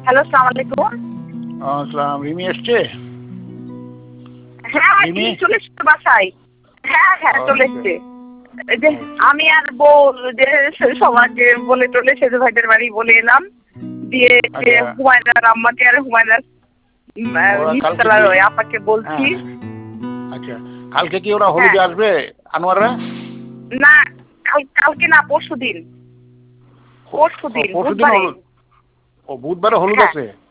Hello, আসসালামু আলাইকুম। আসসালাম, রিমি এসছে? হ্যাঁ, রিমি? চলে এসছে বাসায়। হ্যাঁ, হ্যাঁ, চলে ওকে, এসছে। এই যে ওকে। আমি আর বউ যে সবাইকে বলে টলে সেজু ভাইদের বাড়ি বলে এলাম। দিয়ে যে আচ্ছা, হুমায়রার আম্মাকে আর হুমায়রার ওরা কালকে নিচতলার কি? ওই আপাকে বলছি। হ্যাঁ, আচ্ছা। কালকে কি ওরা হ্যাঁ, হলুদে আসবে, আনোয়াররা? না, কালকে না, পরশুদিন। পরশুদিন পরশুদিন বুধবারে। হলুদ? ও, বুধবারে হলুদ হ্যাঁ, আছে?